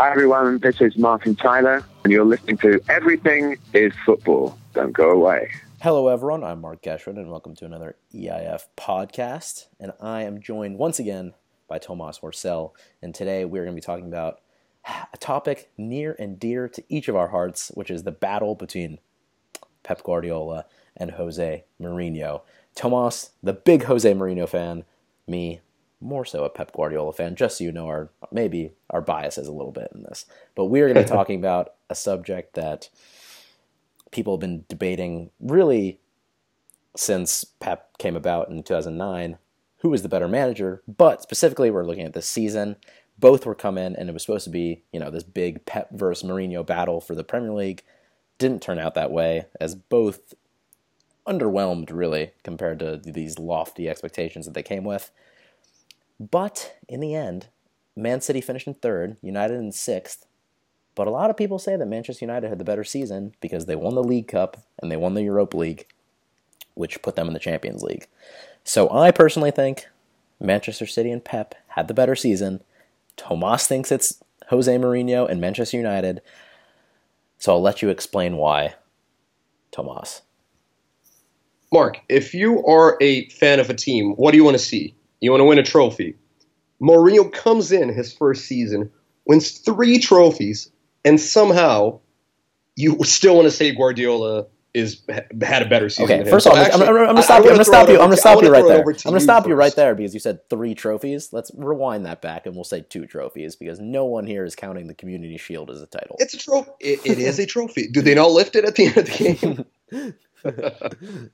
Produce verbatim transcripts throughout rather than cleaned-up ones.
Hi everyone, this is Martin Tyler, and you're listening to Everything is Football. Don't go away. Hello everyone, I'm Mark Geshwin, and welcome to another E I F podcast. And I am joined once again by Tomas Horcel, and today we're going to be talking about a topic near and dear to each of our hearts, which is the battle between Pep Guardiola and Jose Mourinho. Tomas, the big Jose Mourinho fan, me, more so a Pep Guardiola fan, just so you know our maybe our bias is a little bit in this. But we're going to be talking about a subject that people have been debating really since Pep came about in two thousand nine, who was the better manager, but specifically we're looking at this season. Both were come in, and it was supposed to be, you know, this big Pep versus Mourinho battle for the Premier League. Didn't turn out that way, as both underwhelmed, really, compared to these lofty expectations that they came with. But in the end, Man City finished in third, United in sixth. But a lot of people say that Manchester United had the better season because they won the League Cup and they won the Europa League, which put them in the Champions League. So I personally think Manchester City and Pep had the better season. Tomas thinks it's Jose Mourinho and Manchester United. So I'll let you explain why, Tomas. Mark, if you are a fan of a team, what do you want to see? You want to win a trophy. Mourinho comes in his first season, wins three trophies, and somehow you still want to say Guardiola is had a better season. Okay, first of all, I'm, I'm, I'm going to stop you. I'm going to stop you. I'm going to stop you right there. I'm going to stop you right there because you said three trophies. Let's rewind that back and we'll say two trophies because no one here is counting the Community Shield as a title. It's a trophy. It, it is a trophy. Do they not lift it at the end of the game?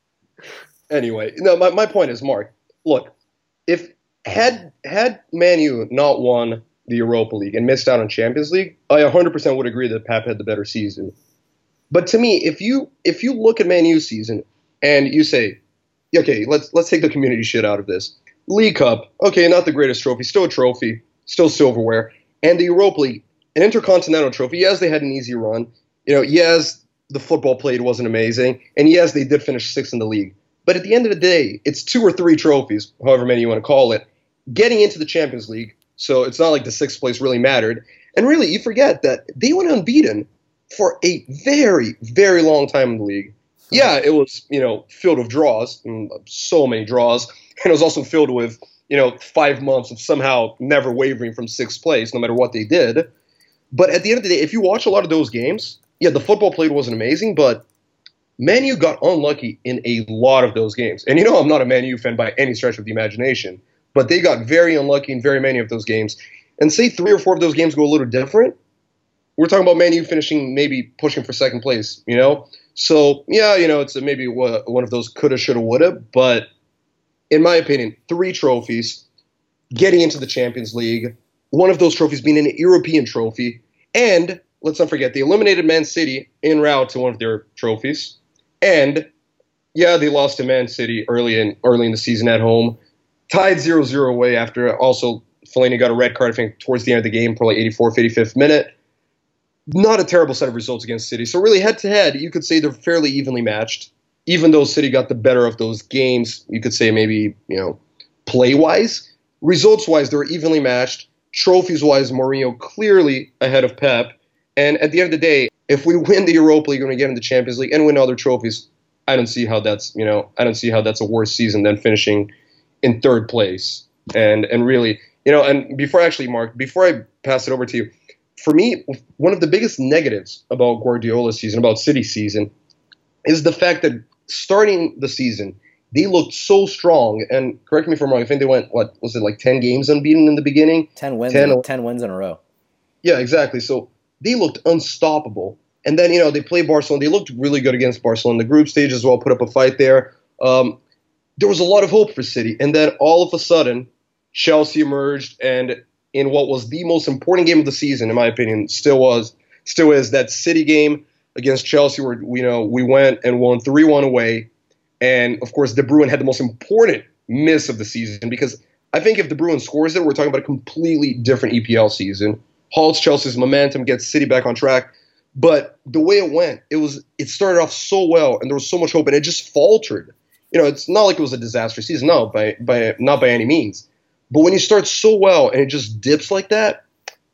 Anyway, no. My, my point is, Mark. Look, if had had Man U not won the Europa League and missed out on Champions League, I one hundred percent would agree that Pep had the better season. But to me, if you if you look at Man U's season and you say, okay, let's let's take the community shit out of this. League Cup, okay, not the greatest trophy, still a trophy, still silverware, and the Europa League, an intercontinental trophy. Yes, they had an easy run. You know, yes, the football played wasn't amazing, and yes, they did finish sixth in the league. But at the end of the day, it's two or three trophies, however many you want to call it, getting into the Champions League. So it's not like the sixth place really mattered. And really, you forget that they went unbeaten for a very, very long time in the league. Yeah, it was, you know, filled with draws, so many draws. And it was also filled with, you know, five months of somehow never wavering from sixth place, no matter what they did. But at the end of the day, if you watch a lot of those games, yeah, the football played wasn't amazing, but Man U got unlucky in a lot of those games. And you know I'm not a Man U fan by any stretch of the imagination, but they got very unlucky in very many of those games. And say three or four of those games go a little different, we're talking about Man U finishing maybe pushing for second place, you know? So, yeah, you know, it's a, maybe one of those coulda, shoulda, woulda, but in my opinion, three trophies, getting into the Champions League, one of those trophies being an European trophy, and let's not forget, they eliminated Man City en route to one of their trophies. And, yeah, they lost to Man City early in early in the season at home. Tied zero zero away after also Fellaini got a red card, I think, towards the end of the game, probably eighty-fourth, eighty-fifth minute. Not a terrible set of results against City. So really, head-to-head, you could say they're fairly evenly matched. Even though City got the better of those games, you could say maybe, you know, play-wise. Results-wise, they're evenly matched. Trophies-wise, Mourinho clearly ahead of Pep. And at the end of the day, if we win the Europa League, we're going to get in the Champions League and win other trophies. I don't see how that's, you know, I don't see how that's a worse season than finishing in third place. And and really, you know, and before actually, Mark, before I pass it over to you, for me, one of the biggest negatives about Guardiola's season, about City's season, is the fact that starting the season, they looked so strong. And correct me if I'm wrong, I think they went, what, was it like ten games unbeaten in the beginning? ten wins, ten, in, ten wins in a row. Yeah, exactly. So they looked unstoppable. And then, you know, they played Barcelona. They looked really good against Barcelona in the group stage as well, put up a fight there. Um, there was a lot of hope for City. And then all of a sudden, Chelsea emerged, and in what was the most important game of the season, in my opinion, still was, still is that City game against Chelsea where, you know, we went and won three one away. And, of course, De Bruyne had the most important miss of the season because I think if De Bruyne scores it, we're talking about a completely different E P L season. Halts Chelsea's momentum, gets City back on track. But the way it went, it was it started off so well, and there was so much hope, and it just faltered. You know, it's not like it was a disaster season, no, by by not by any means. But when you start so well and it just dips like that,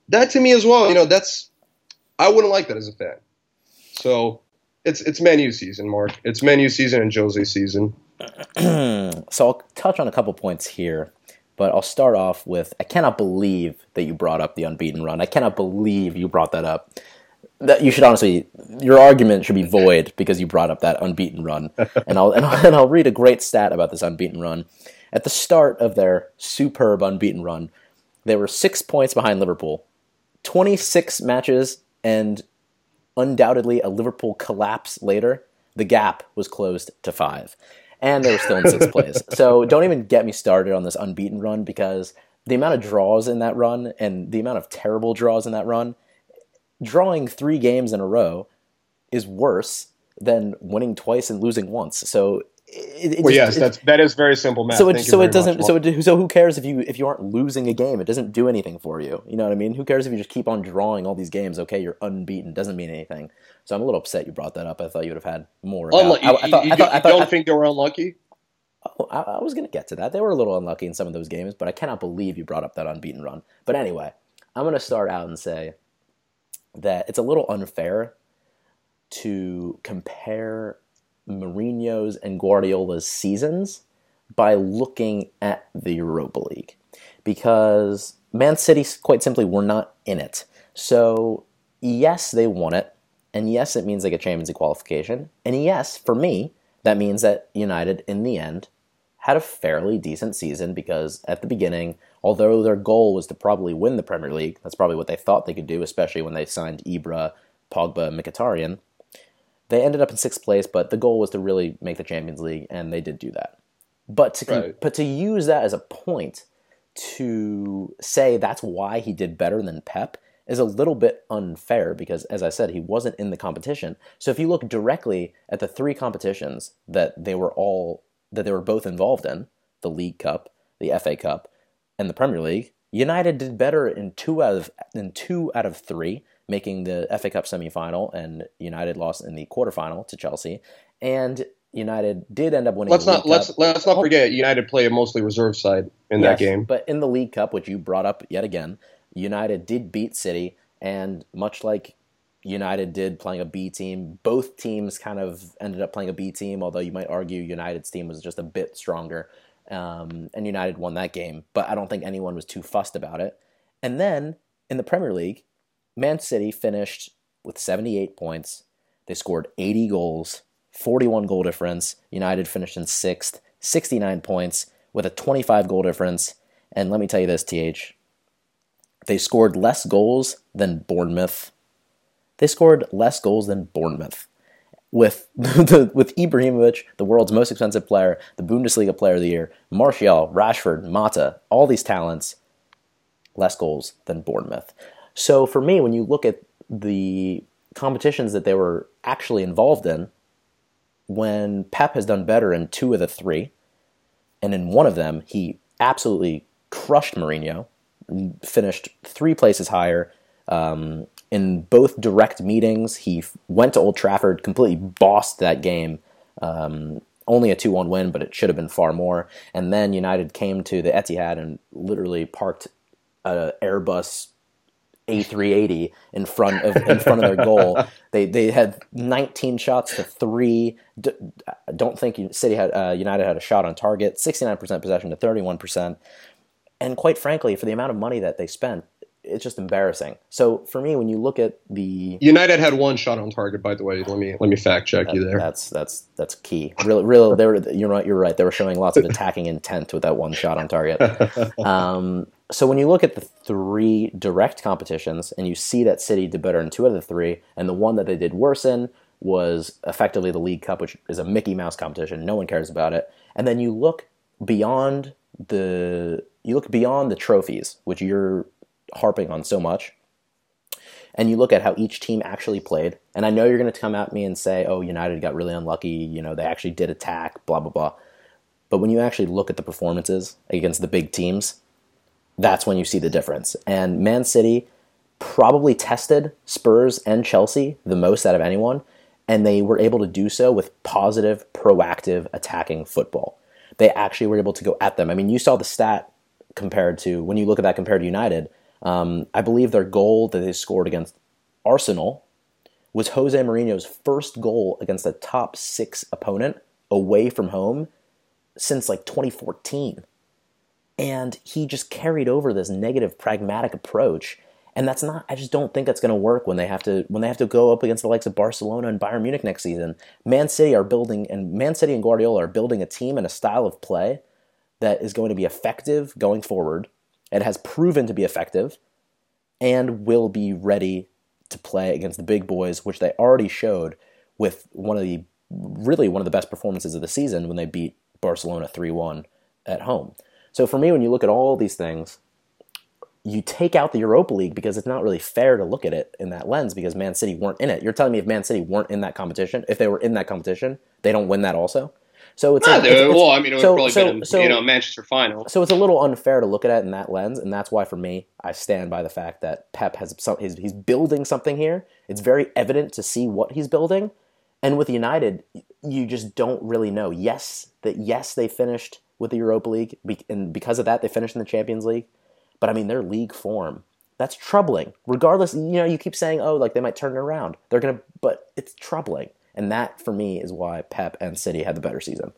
that to me as well, you know, that's I wouldn't like that as a fan. So it's it's Man U season, Mark. It's Man U season and Jose season. So I'll touch on a couple points here, but I'll start off with I cannot believe that you brought up the unbeaten run. I cannot believe you brought that up. That you should honestly, your argument should be void because you brought up that unbeaten run. And I'll and I'll, and I'll read a great stat about this unbeaten run. At the start of their superb unbeaten run, they were six points behind Liverpool, twenty-six matches, and undoubtedly a Liverpool collapse later, the gap was closed to five. And they were still in sixth place. So don't even get me started on this unbeaten run because the amount of draws in that run and the amount of terrible draws in that run, drawing three games in a row is worse than winning twice and losing once. So it, it well, just, yes, it, that's that is very simple math. So it Thank so you it very doesn't much, so it, so who cares if you if you aren't losing a game? It doesn't do anything for you. You know what I mean? Who cares if you just keep on drawing all these games? Okay, you're unbeaten. Doesn't mean anything. So I'm a little upset you brought that up. I thought you would have had more. About, Unlucky. I, I thought, you, I thought, you I thought, don't I, think they were unlucky? Oh, I, I was going to get to that. They were a little unlucky in some of those games, but I cannot believe you brought up that unbeaten run. But anyway, I'm going to start out and say that it's a little unfair to compare Mourinho's and Guardiola's seasons by looking at the Europa League. Because Man City, quite simply, were not in it. So, yes, they won it. And yes, it means they get Champions League qualification. And yes, for me, that means that United, in the end, had a fairly decent season because at the beginning, although their goal was to probably win the Premier League, that's probably what they thought they could do, especially when they signed Ibra, Pogba, and Mkhitaryan, they ended up in sixth place, but the goal was to really make the Champions League, and they did do that. But to, right. but to use that as a point to say that's why he did better than Pep is a little bit unfair because, as I said, he wasn't in the competition. So if you look directly at the three competitions that they were all that they were both involved in, the League Cup, the F A Cup, and the Premier League, United did better in two out of in two out of three, making the F A Cup semifinal, and United lost in the quarterfinal to Chelsea. And United did end up winning. Let's the not League let's Cup. let's not forget United play a mostly reserve side in yes, that game. But in the League Cup, which you brought up yet again, United did beat City, and much like United did playing a B team, both teams kind of ended up playing a B team, although you might argue United's team was just a bit stronger, um, and United won that game, but I don't think anyone was too fussed about it. And then, in the Premier League, Man City finished with seventy-eight points. They scored eighty goals, forty-one goal difference. United finished in sixth, sixty-nine points, with a twenty-five goal difference. And let me tell you this, T H, they scored less goals than Bournemouth. They scored less goals than Bournemouth. With the, with Ibrahimovic, the world's most expensive player, the Bundesliga player of the year, Martial, Rashford, Mata, all these talents, less goals than Bournemouth. So for me, when you look at the competitions that they were actually involved in, when Pep has done better in two of the three, and in one of them, he absolutely crushed Mourinho, finished three places higher. Um, in both direct meetings, he f- went to Old Trafford, completely bossed that game. Um, only a two one win, but it should have been far more. And then United came to the Etihad and literally parked an Airbus A three eighty in front of in front of their goal. They they had nineteen shots to three. D- don't think City had uh, United had a shot on target. sixty-nine percent possession to thirty-one percent. And quite frankly, for the amount of money that they spent, it's just embarrassing. So for me, when you look at the United had one shot on target, by the way. Let me let me fact check that, you there. That's that's that's key. Really, really, they were. You're right. You're right. They were showing lots of attacking intent with that one shot on target. Um, so when you look at the three direct competitions and you see that City did better in two out of the three, and the one that they did worse in was effectively the League Cup, which is a Mickey Mouse competition. No one cares about it. And then you look beyond the you look beyond the trophies, which you're harping on so much, and you look at how each team actually played. And I know you're going to come at me and say, oh, United got really unlucky, you know, they actually did attack, blah, blah, blah. But when you actually look at the performances against the big teams, that's when you see the difference. And Man City probably tested Spurs and Chelsea the most out of anyone, and they were able to do so with positive, proactive, attacking football. They actually were able to go at them. I mean, you saw the stat compared to, when you look at that compared to United, Um, I believe their goal that they scored against Arsenal was Jose Mourinho's first goal against a top six opponent away from home since like twenty fourteen. And he just carried over this negative, pragmatic approach. And that's not, I just don't think that's going to work when they have to, when they have to go up against the likes of Barcelona and Bayern Munich next season. Man City are building, and Man City and Guardiola are building a team and a style of play that is going to be effective going forward. It has proven to be effective and will be ready to play against the big boys, which they already showed with one of the, really one of the best performances of the season when they beat Barcelona three one at home. So for me, when you look at all these things, you take out the Europa League because it's not really fair to look at it in that lens because Man City weren't in it. You're telling me if Man City weren't in that competition, if they were in that competition, they don't win that also? So it's, nah, a, it's, it's well, I mean, it would so, probably so, been a, so, you know, Manchester final. So it's a little unfair to look at it in that lens, and that's why for me, I stand by the fact that Pep has some, he's, he's building something here. It's very evident to see what he's building, and with United, you just don't really know. Yes, that yes they finished with the Europa League, and because of that, they finished in the Champions League. But I mean, their league form, that's troubling. Regardless, you know, you keep saying, oh, like they might turn it around. They're gonna, but it's troubling, and that for me is why Pep and City had the better season.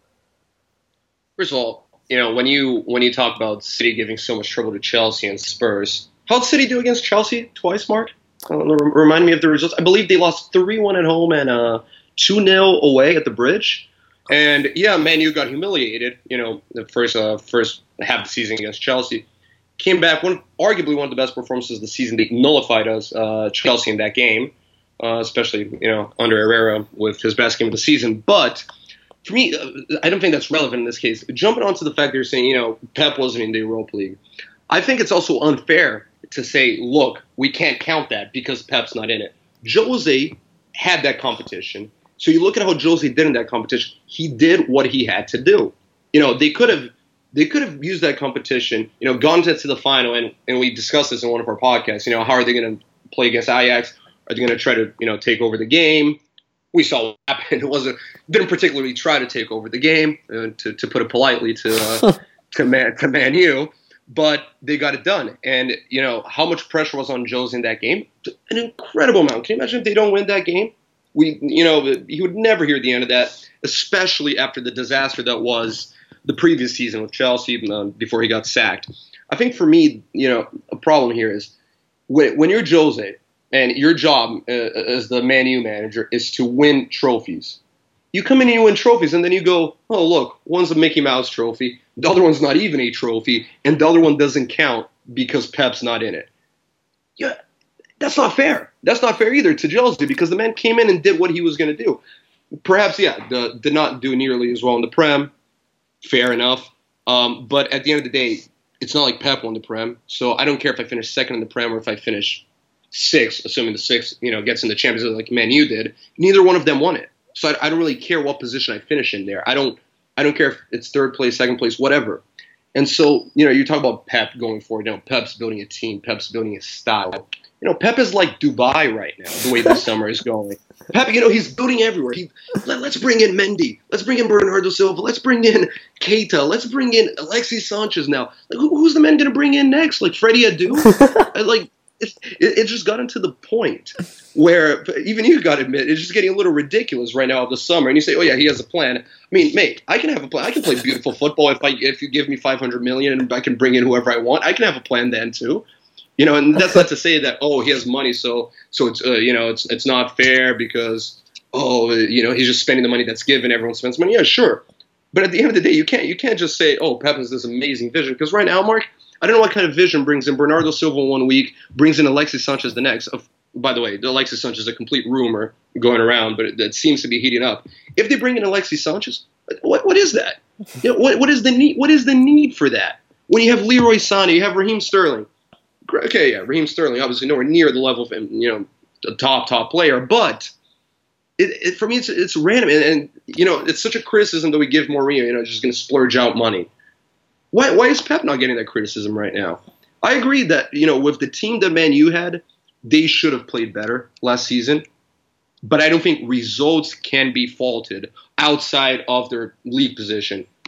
First of all, you know, when you when you talk about City giving so much trouble to Chelsea and Spurs, how did City do against Chelsea twice, Mark? Uh, remind me of the results. I believe they lost three one at home and uh, two nil away at the Bridge. And yeah, Man U got humiliated. You know, the first uh, first half of the season against Chelsea, came back one arguably one of the best performances of the season. They nullified us, uh, Chelsea, in that game, uh, especially you know under Herrera with his best game of the season. But for me, uh, I don't think that's relevant in this case. Jumping onto the fact that you're saying you know Pep wasn't in the Europa League, I think it's also unfair to say, look, we can't count that because Pep's not in it. Jose had that competition. So you look at how Jose did in that competition. He did what he had to do. You know, they could have they could have used that competition, you know, gone to, to the final, and, and we discussed this in one of our podcasts. You know, how are they going to play against Ajax? Are they going to try to, you know, take over the game? We saw what happened. It wasn't didn't particularly try to take over the game, uh, to to put it politely, to uh, to Man to Man U, but they got it done. And you know how much pressure was on Jose in that game? An incredible amount. Can you imagine if they don't win that game? We, you know, he would never hear the end of that, especially after the disaster that was the previous season with Chelsea uh, before he got sacked. I think for me, you know, a problem here is when, when you're Jose and your job uh, as the Man U manager is to win trophies. You come in and you win trophies, and then you go, oh, look, one's a Mickey Mouse trophy, the other one's not even a trophy, and the other one doesn't count because Pep's not in it. Yeah. That's not fair. That's not fair either to Jose because the man came in and did what he was going to do. Perhaps, yeah, the, did not do nearly as well in the Prem. Fair enough. Um, but at the end of the day, it's not like Pep won the Prem. So I don't care if I finish second in the Prem or if I finish sixth, assuming the sixth, you know, gets in the Champions League like Man U did. Neither one of them won it. So I, I don't really care what position I finish in there. I don't. I don't care if it's third place, second place, whatever. And so, you know, you talk about Pep going forward. You know, Pep's building a team. Pep's building a style. You know, Pep is like Dubai right now, the way this summer is going. Pep, you know, he's building everywhere. He, let, let's bring in Mendy. Let's bring in Bernardo Silva. Let's bring in Keita. Let's bring in Alexis Sanchez now. Like, who, who's the man going to bring in next? Like Freddie Adu? Like, it, it, it just gotten to the point where even you got to admit, it's just getting a little ridiculous right now of the summer. And you say, oh, yeah, he has a plan. I mean, mate, I can have a plan. I can play beautiful football if I if you give me five hundred million dollars and I can bring in whoever I want. I can have a plan then, too. You know, and that's not to say that, oh, he has money, so so it's uh, you know it's it's not fair because oh you know he's just spending the money that's given. Everyone spends money. Yeah, sure, but at the end of the day, you can't you can't just say, oh, Pep has this amazing vision because right now, Mark, I don't know what kind of vision brings in Bernardo Silva one week, brings in Alexis Sanchez the next. Of, by the way, the Alexis Sanchez is a complete rumor going around, but it, it seems to be heating up. If they bring in Alexis Sanchez, what what is that? You know, what what is the need? What is the need for that? When you have Leroy Sané, you have Raheem Sterling. Okay, yeah, Raheem Sterling, obviously nowhere near the level of, you know, a top, top player. But it, it, for me, it's it's random. And, and, you know, it's such a criticism that we give Mourinho, you know, just going to splurge out money. Why why is Pep not getting that criticism right now? I agree that, you know, with the team that Man U had, they should have played better last season. But I don't think results can be faulted outside of their league position.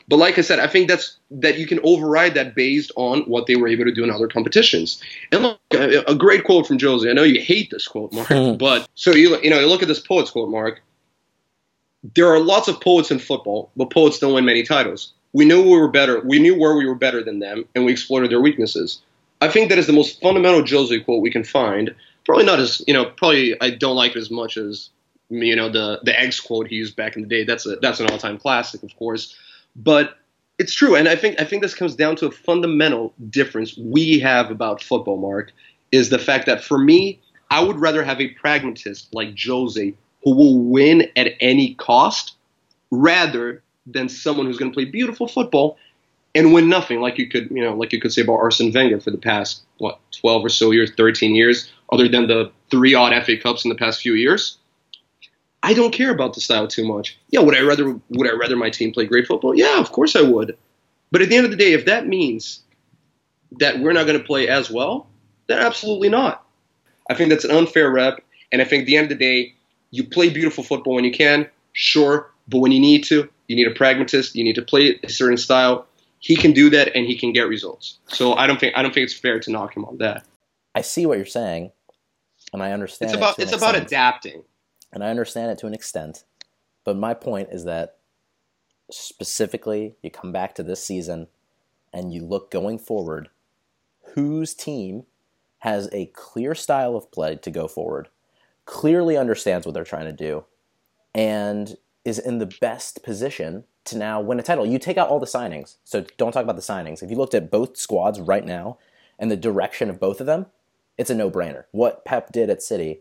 But like I said, I think that's that you can override that based on what they were able to do in other competitions. And look, a, a great quote from Jose. I know you hate this quote, Mark, but so you you know you look at this poet's quote, Mark. There are lots of poets in football, but poets don't win many titles. We knew we were better. We knew where we were better than them, and we exploited their weaknesses. I think that is the most fundamental Jose quote we can find. Probably not as you know. Probably I don't like it as much as you know the the eggs quote he used back in the day. That's a that's an all time classic, of course. But it's true, and I think I think this comes down to a fundamental difference we have about football, Mark, is the fact that for me, I would rather have a pragmatist like Jose who will win at any cost rather than someone who's going to play beautiful football and win nothing, like you could you know like you could say about Arsene Wenger for the past what twelve or so years, thirteen years, other than the three odd F A Cups in the past few years. I don't care about the style too much. Yeah, would I rather would I rather my team play great football? Yeah, of course I would. But at the end of the day, if that means that we're not going to play as well, then absolutely not. I think that's an unfair rep, and I think at the end of the day, you play beautiful football when you can, sure, but when you need to, you need a pragmatist. You need to play a certain style. He can do that, and he can get results. So I don't think I don't think it's fair to knock him on that. I see what you're saying, and I understand. It's about it it's about extent. adapting. And I understand it to an extent, but my point is that specifically, you come back to this season and you look going forward, whose team has a clear style of play to go forward, clearly understands what they're trying to do, and is in the best position to now win a title. You take out all the signings, so don't talk about the signings. If you looked at both squads right now and the direction of both of them, it's a no-brainer. What Pep did at City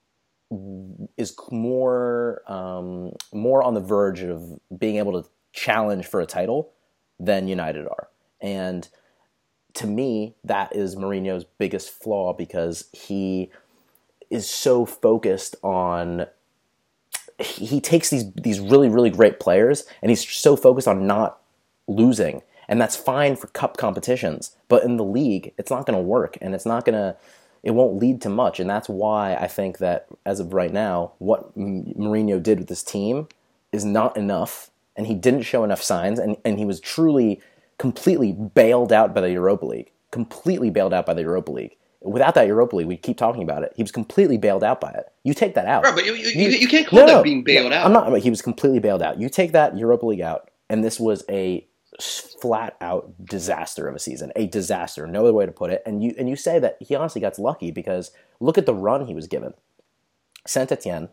is more um, more on the verge of being able to challenge for a title than United are. And to me, that is Mourinho's biggest flaw, because he is so focused on he, he takes these these really, really great players and he's so focused on not losing. And that's fine for cup competitions, but in the league, it's not going to work, and it's not going to it won't lead to much. And that's why I think that, as of right now, what Mourinho did with this team is not enough, and he didn't show enough signs, and, and he was truly completely bailed out by the Europa League. Completely bailed out by the Europa League. Without that Europa League, we keep talking about it. He was completely bailed out by it. You take that out. Right, but you, you, you, you can't call no, that no, being bailed no, out. I'm not. He was completely bailed out. You take that Europa League out, and this was a flat-out disaster of a season. A disaster, no other way to put it. And you and you say that he honestly got lucky, because look at the run he was given. Saint-Etienne,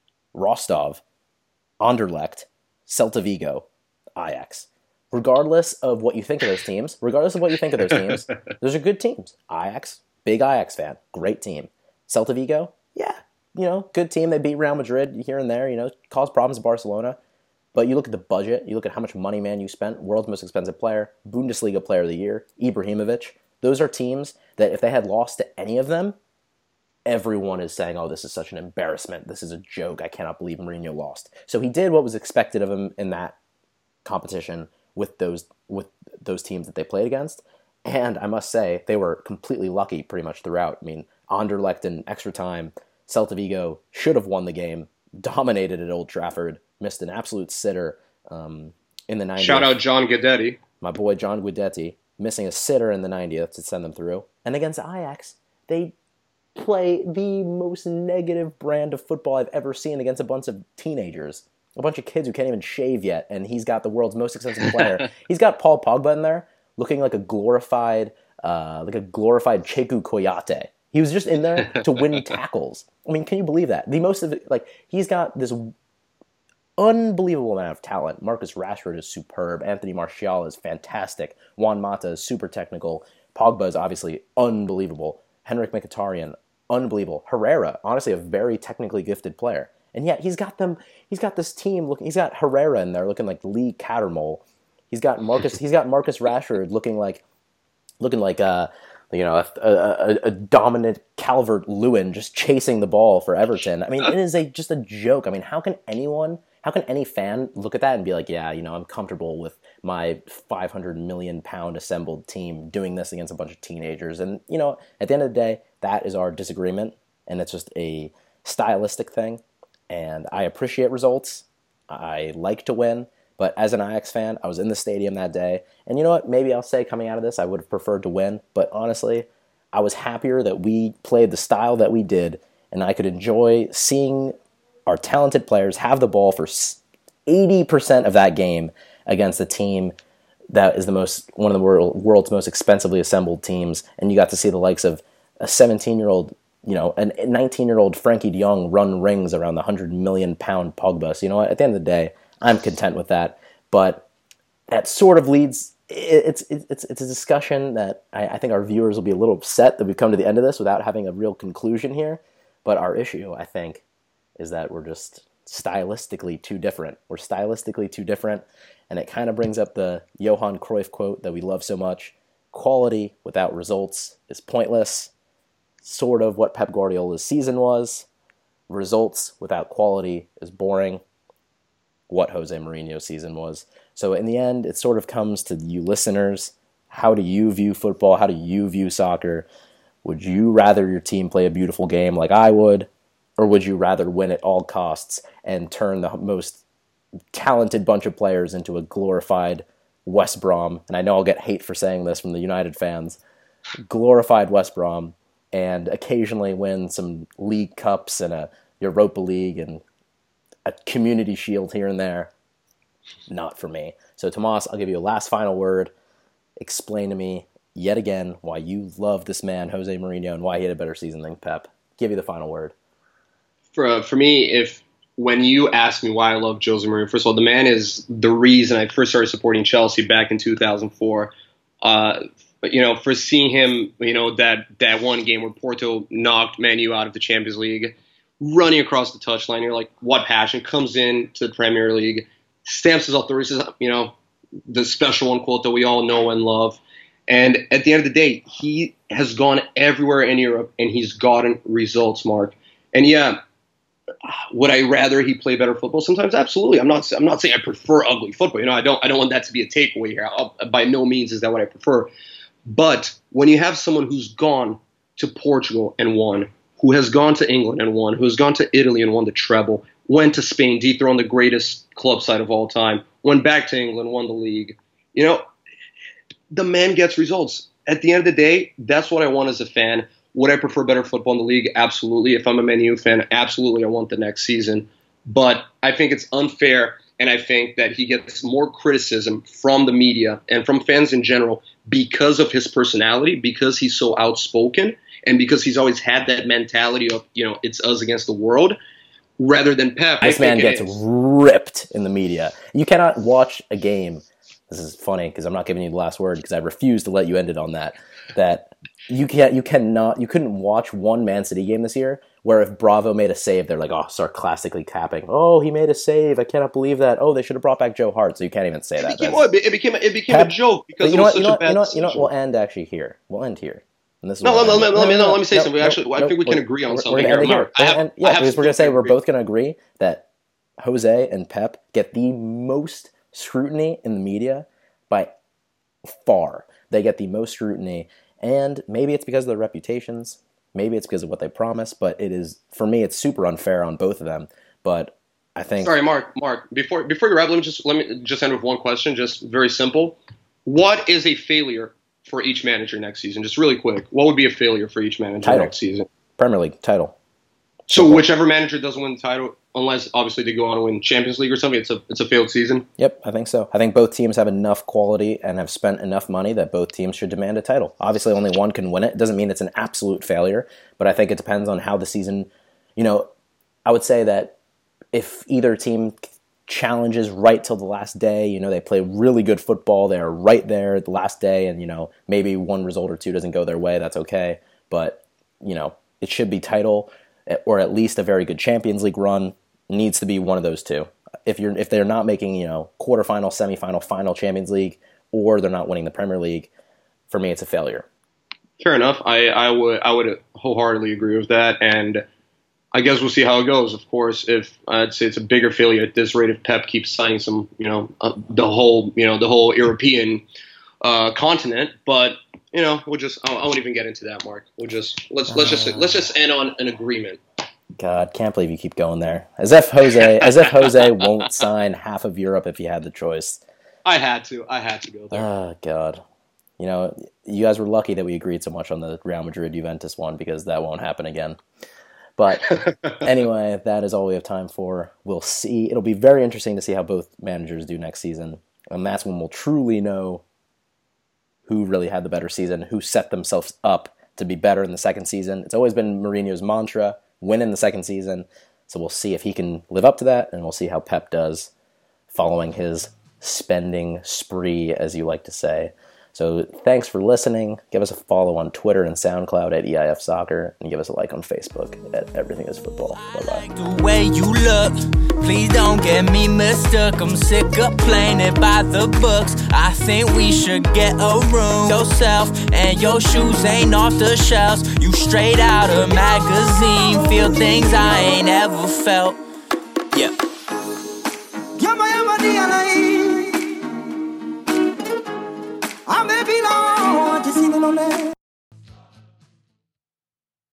Rostov, Anderlecht, Celta Vigo, Ajax. Regardless of what you think of those teams, regardless of what you think of those teams, those are good teams. Ajax, big Ajax fan, great team. Celta Vigo, yeah, you know, good team. They beat Real Madrid here and there, you know, caused problems to Barcelona. But you look at the budget, you look at how much money, man, you spent, world's most expensive player, Bundesliga player of the year, Ibrahimovic. Those are teams that if they had lost to any of them, everyone is saying, oh, this is such an embarrassment. This is a joke. I cannot believe Mourinho lost. So he did what was expected of him in that competition with those with those teams that they played against. And I must say, they were completely lucky pretty much throughout. I mean, Anderlecht in extra time, Celta Vigo should have won the game, dominated at Old Trafford, missed an absolute sitter um, in the ninetieth. Shout out John Guidetti. My boy John Guidetti, missing a sitter in the ninetieth to send them through. And against Ajax, they play the most negative brand of football I've ever seen against a bunch of teenagers. A bunch of kids who can't even shave yet, and he's got the world's most expensive player. He's got Paul Pogba in there, looking like a glorified, uh, like a glorified Cheku Koyate. He was just in there to win tackles. I mean, can you believe that? The most of it, like, he's got this unbelievable amount of talent. Marcus Rashford is superb. Anthony Martial is fantastic. Juan Mata is super technical. Pogba is obviously unbelievable. Henrik Mkhitaryan, unbelievable. Herrera, honestly, a very technically gifted player. And yet he's got them. He's got this team looking. He's got Herrera in there looking like Lee Cattermole. He's got Marcus. He's got Marcus Rashford looking like, looking like uh, you know, a, a, a dominant Calvert-Lewin just chasing the ball for Everton. I mean, it is a just a joke. I mean, how can anyone, how can any fan look at that and be like, yeah, you know, I'm comfortable with my five hundred million pound assembled team doing this against a bunch of teenagers? And you know, at the end of the day, that is our disagreement, and it's just a stylistic thing. And I appreciate results. I like to win, But as an Ajax fan, I was in the stadium that day. And you know what? Maybe I'll say coming out of this, I would have preferred to win. But honestly, I was happier that we played the style that we did. And I could enjoy seeing our talented players have the ball for eighty percent of that game against a team that is the most one of the world, world's most expensively assembled teams. And you got to see the likes of a seventeen-year-old, you know, a nineteen-year-old Frankie de Jong run rings around the one hundred million pound Pogba. So you know what? At the end of the day, I'm content with that. But that sort of leads, it's it's it's a discussion that I, I think our viewers will be a little upset that we've come to the end of this without having a real conclusion here. But our issue, I think, is that we're just stylistically too different. We're stylistically too different. And it kind of brings up the Johan Cruyff quote that we love so much. Quality without results is pointless. Sort of what Pep Guardiola's season was. Results without quality is boring. What Jose Mourinho's season was. So in the end, it sort of comes to you listeners. How do you view football? How do you view soccer? Would you rather your team play a beautiful game like I would? Or would you rather win at all costs and turn the most talented bunch of players into a glorified West Brom? And I know I'll get hate for saying this from the United fans. Glorified West Brom, and occasionally win some League Cups and a Europa League and a Community Shield here and there. Not for me. So, Tomas, I'll give you a last final word. Explain to me, yet again, why you love this man, Jose Mourinho, and why he had a better season than Pep. Give you the final word. For, uh, for me, if when you ask me why I love Jose Mourinho, first of all, the man is the reason I first started supporting Chelsea back in two thousand four. Uh, but, you know, for seeing him, you know, that, that one game where Porto knocked Man U out of the Champions League, running across the touchline, you're like, what passion, comes in to the Premier League, stamps his authority, you know, the special one quote that we all know and love. And at the end of the day, he has gone everywhere in Europe and he's gotten results, Mark. And yeah, would I rather he play better football? Sometimes, absolutely. I'm not. I'm not saying I prefer ugly football. You know, I don't. I don't want that to be a takeaway here. I'll, by no means is that what I prefer. But when you have someone who's gone to Portugal and won, who has gone to England and won, who has gone to Italy and won the treble, went to Spain, dethroned the greatest club side of all time, went back to England, won the league. You know, the man gets results. At the end of the day, that's what I want as a fan. Would I prefer better football in the league? Absolutely. If I'm a Man U fan, absolutely I want the next season. But I think it's unfair, and I think that he gets more criticism from the media and from fans in general because of his personality, because he's so outspoken, and because he's always had that mentality of, you know, it's us against the world, rather than Pep. This man gets ripped in the media. You cannot watch a game. This is funny because I'm not giving you the last word because I refuse to let you end it on that. That you can't, you cannot, you couldn't watch one Man City game this year where if Bravo made a save, they're like, oh, sarcastically capping. Oh, he made a save. I cannot believe that. Oh, they should have brought back Joe Hart. So you can't even say it that. Became, well, it became, it became Pep, a joke because you it know was what, such you know a bad you know, decision. You know, we'll end actually here. We'll end here. And this is no, let, let, let, no, let me no, no, let me say no, something. No, actually, no, I think we no, can agree on we're, something we're here. here. I have, and, I yeah, have because we're going to say we're agree. both going to agree that Jose and Pep get the most scrutiny in the media by far. They get the most scrutiny, and maybe it's because of their reputations, maybe it's because of what they promise, but it is, for me, it's super unfair on both of them. But I think... Sorry, Mark, Mark, before before you wrap, let me just, let me just end with one question, just very simple. What is a failure for each manager next season? Just really quick. What would be a failure for each manager title. next season? Premier League, title. So Simple. Whichever manager doesn't win the title, unless obviously they go on to win Champions League or something, it's a it's a failed season? Yep, I think so. I think both teams have enough quality and have spent enough money that both teams should demand a title. Obviously, only one can win it. It doesn't mean it's an absolute failure, but I think it depends on how the season, you know, I would say that if either team challenges right till the last day, you know, they play really good football, they're right there at the last day, and, you know, maybe one result or two doesn't go their way, that's okay. But, you know, it should be title, or at least a very good Champions League run. Needs to be one of those two. If you're if they're not making, you know, quarterfinal, semifinal, final Champions League, or they're not winning the Premier League, for me it's a failure. Fair enough. I, I would I would wholeheartedly agree with that, and I guess we'll see how it goes. Of course, if I'd say it's a bigger failure at this rate if Pep keeps signing some, you know, uh, the whole you know the whole European uh, continent, but. You know, we'll just. I won't even get into that, Mark. We'll just let's let's just let's just end on an agreement. God, can't believe you keep going there. As if Jose, as if Jose won't sign half of Europe if he had the choice. I had to. I had to go there. Oh, God. You know, you guys were lucky that we agreed so much on the Real Madrid-Juventus one because that won't happen again. But anyway, that is all we have time for. We'll see. It'll be very interesting to see how both managers do next season. And that's when we'll truly know who really had the better season, who set themselves up to be better in the second season. It's always been Mourinho's mantra, win in the second season. So we'll see if he can live up to that, and we'll see how Pep does following his spending spree, as you like to say. So thanks for listening. Give us a follow on Twitter and SoundCloud at E I F Soccer, and give us a like on Facebook at Everything is Football. Bye-bye. Like the way you look, please don't get me mistook. I'm sick of playing it by the books. I think we should get a room. Yourself and your shoes ain't off the shelves. You straight out of magazine. Feel things I ain't ever felt. Yeah. I may be long, just sitting on that.